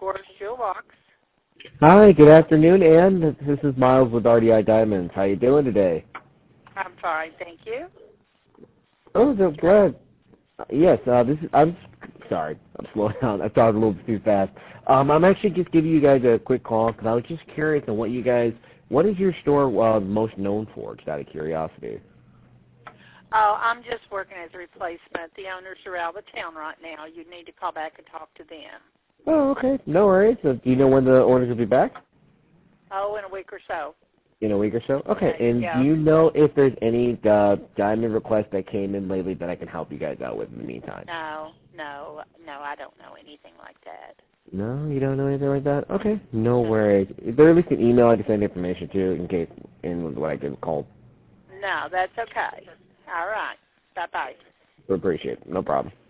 Gorgeous Jewel Box. Hi, good afternoon, Ann. This is Miles with RDI Diamonds. How you doing today? I'm fine, thank you. Oh, so glad. Yes, I'm sorry. I'm slowing down. I talked a little bit too fast. I'm actually just giving you guys a quick call because I was just curious on what is your store most known for, just out of curiosity? Oh, I'm just working as a replacement. The owners are out of town right now. You need to call back and talk to them. Oh, okay. No worries. So do you know when the owners will be back? Oh, in a week or so. In a week or so? Okay. And Yeah. do you know if there's any diamond requests that came in lately that I can help you guys out with in the meantime? No, I don't know anything like that. No, you don't know anything like that? Okay. No worries. Is there at least an email I can send information to in case when I get called? No, that's okay. All right. Bye-bye. We appreciate it. No problem.